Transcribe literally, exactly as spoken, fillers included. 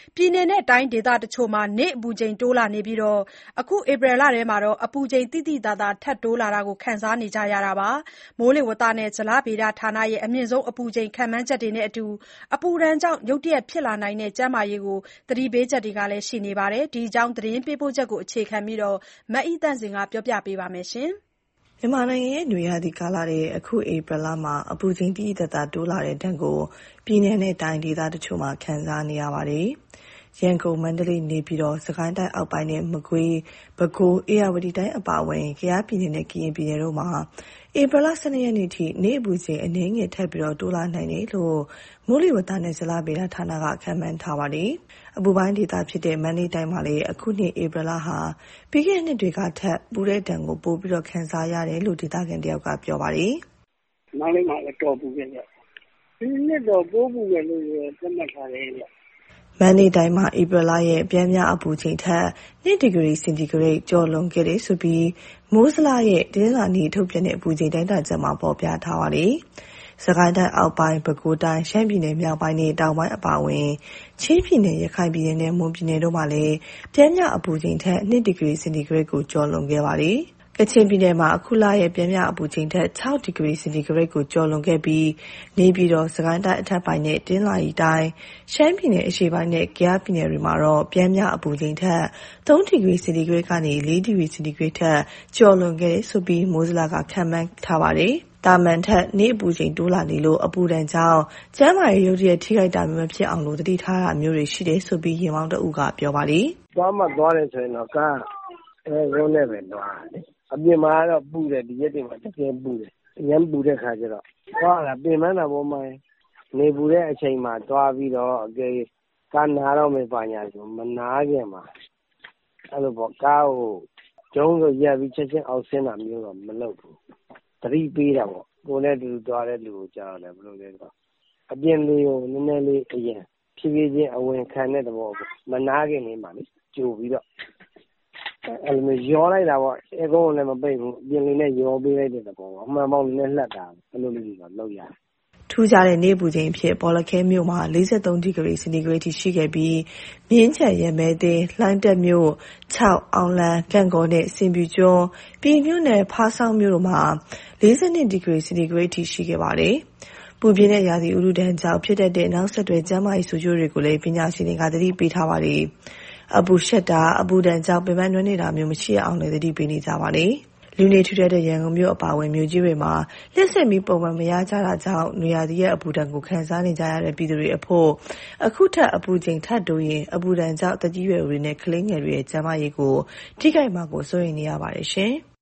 ပြည်နယ်နဲ့တိုင်းဒေသတချို့မှာနေ့အပူချိန်တိုးလာနေပြီး အခုဧပြီလထဲမှာတော့အပူချိန်သိသိသာသာထပ်တိုးလာတာခံစားနေကြရတာပါ။ မိုးလေဝသနဲ့ဇလဗေဒဌာနရဲ့အမြင့်ဆုံးအပူချိန်ခန့်မှန်းချက်တွေနဲ့အတူ အပူဒဏ်ကြောင့်ရုတ်တရက်ဖြစ်လာနိုင်တဲ့ကျန်းမာရေးသတိပေးချက်တွေလည်းရှိနေပါတယ်။ ဒီအကြောင်းသတင်းပေးပို့ချက်ကိုအခြေခံပြီး မအိသန့်စင်ကပြောပြပါမယ်။မြန်မာနိုင်ငံရဲ့နွေရာသီကာလတဲ့အခုဧပြီလမှာအပူချိန်တိတိတတ်တာတိုးလာတဲ့ဒဏ်ကိုပြည်내နဲ့တိုင်းဒေသတချို့မှာခံစားနေရပါတယ်။ရန်ကုန်မန္တလေးနေပြည်တော်စကိုင်းတိုင်းအောက်ပိုင်းနဲ့မကွေးပဲခူးအေရဝတီတိုင်းအပါအဝင်ကယားပြည်နယ်နဲ့ကရင်ပြည်နယ်တို့မှာဧပြီလ၁၂ရက်နေ့ထိနေ့အပူချိန်အနည်းငယ်ထပ်ပြီးတိုးလာနိုင်တယ်လို့မိုးလေဝသနဲ့ဇလဗေဒဌာနကခန့်မှန်းထားပါတယ်။အပူပိုင်းဒေသဖြစ်တဲ့မန္တလေးတိုင်းမှာလည်းအခုနှစ်ဧပြီလဟာပြီးခဲ့တဲ့နှစ်တွေကထက်ပူတဲ့ဒဏ်ကိုပိုပြီးခံစားရတယ်လို့ဒေသခံတယောက်ကပြောပါတယ်။“မန္တလေးမှာလည်းတော်ပူတယ်ဗျ။ဒီနှစ်တော့ပိုပူတယ်လို့သတ်မှတ်ထားတယ်ဗျ။ ”မန္တလေးတိုင်းမှာဧပြီလရဲ့ပျမ်းမျှအပူချိန်ထက်၂ဒီဂရီစင်တီဂရိတ်ကျော်လွန်ခဲ့တယ်ဆိုပြီးမိုးဇလရဲ့တနင်္လာနေ့ထုတ်ပြန်တဲ့အပူချိန်တိုင်းတာချက်မှာဖော်ပြထားပါတယ်။စကိုင်းတိုင်းအောက်ပိုင်းပဲခူးတိုင်းရှမ်းပြည်နယ်မြောက်ပိုင်းနဲ့တောင်ပိုင်းအပါအဝင်ချင်းပြည်နယ်ရခိုင်ပြည်နယ်နဲ့မွန်ပြည်နယ်တို့မှာလည်းပျမ်းမျှအပူချိန်ထက်၂ဒီဂရီစင်တီဂရိတ်ကိုကျော်လွန်ခဲ့ပါတယ်။ကချင်ပြည်နယ်မှာအခုလရဲ့ပျမ်းမျှအပူချိန်ထက်၆ဒီဂရီစင်တီဂရိတ်ကိုကျော်လွန်ခဲ့ပြီးနေပြည်တော်စကိုင်းတိုင်းအထက်ပိုင်းနဲ့တနင်္သာရီတိုင်းရှမ်းပြည်နယ်အရှေ့ပိုင်းနဲ့ကယားပြည်နယ်တွေမှာတော့ပျမ်းမျှအပူချိန်ထက်၃ဒီဂရီစင်တီဂရိတ်ကနေ၄ဒီဂရီစင်တီဂရိတ်ထက်ကျော်လွန်ခဲ့တယ်ဆိုပြီးမိုးဇလကခန့်မှန်းထားပါတယ်။သာမန်ထက်နေ့အပူချိန်တိုးလာနေလို့အပူဒဏ်ကြောင့်ကျန်းမာရေးရုတ်တရက်ထိခိုက်တာမျိုးမဖြစ်အောင်လို့သတိထားတာမျိုးတွေရှိတယ်ဆိုပြီးရင်မောင်တဦးကပြောပါတယ်။“သွားမှသွားတယ်ဆိုရင်တော့ကားအဲကုန်းနဲ့ပဲသွားတာလေ။အပြင်မှာကတော့ပူတယ်ဒီရက်တွေမှာတကယ်ပူတယ်။အရမ်းပူတဲ့ခါကျတော့သွားရတာပင်ပန်းတာပေါ့။နေပူတဲ့အချိန်မှာသွားပြီးတော့အကယ်၍ကားနားတော့မယ်ဘာညာဆိုမနားခင်မှာအဲလိုပေါ့ကားကိုဂျုံးဆိုရပ်ပြီးချက်ချင်းအောက်ဆင်းတာမျိုးတော့မလုပ်ဘူး။သတိပေးတာပေါ့။ကိုယ်နဲ့အတူတူသွားတဲ့လူကိုကျတော့လည်းဘယ်လိုလဲဆိုတော့အပြင်လေကိုနည်းနည်းလေးအရင်ဖြည်းဖြည်းချင်းအဝင်ခံတဲ့သဘောပေါ့။မနားခင်လေးမှာလေကြိုပြီးတော့အဲလိုမျိုးရောလိုက်တာပေါ့။အဲကုန်းကိုလည်းမပိတ်ဘူး။အပြင်လေနဲ့ရောပေးလိုက်တဲ့သဘောပေါ့။အမှန်ပေါက်နည်းနည်းလှပ်တာအဲလိုလေးတွေတော့လုပ်ရတယ်။ ”ထူးခြားတဲ့နေ့အပူချိန်အဖြစ်ဘောလခဲမြို့မှာ၄၃ဒီဂရီစင်တီဂရိတ်ထိရှိခဲ့ပြီးမြင်းခြံရမဲသင်းလှိုင်းတက်မြို့၆အောင်လံကန့်ကောနဲ့စင်ပြူကျွန်းပြည်မြို့နယ်ဖားဆောင်းမြို့တို့မှာ၄၂ဒီဂရီစင်တီဂရိတ်ထိရှိခဲ့ပါတယ်။ပူပြင်းတဲ့ရာသီဥတုဒဏ်ကြောင့်ဖြစ်တတ်တဲ့နောက်ဆက်တွဲကျန်းမာရေးဆိုးကျိုးတွေကိုလည်းပညာရှင်တွေကသတိပေးထားပါတယ်။အပူရှက်တာအပူဒဏ်ကြောင့်ပင်ပန်းနွမ်းနယ်တာမျိုးမရှိရအောင်လည်းသတိပေးနေကြပါတယ်။လူနေထူထပ်တဲ့ရန်ကုန်မြို့အပါအဝင်မြို့ကြီးတွေမှာလျှပ်စစ်မီးပုံမှန်မရကြတာကြောင့်နွေရာသီရဲ့အပူဒဏ်ကိုခံစားနေကြရတဲ့ပြည်သူတွေအဖို့အခုထက်အပူချိန်ထပ်တိုးရင်အပူဒဏ်ကြောင့်သက်ကြီးရွယ်အိုတွေနဲ့ကလေးငယ်တွေရဲ့ကျန်းမာရေးကိုထိခိုက်မှာကိုစိုးရိမ်နေရပါတယ်ရှင်။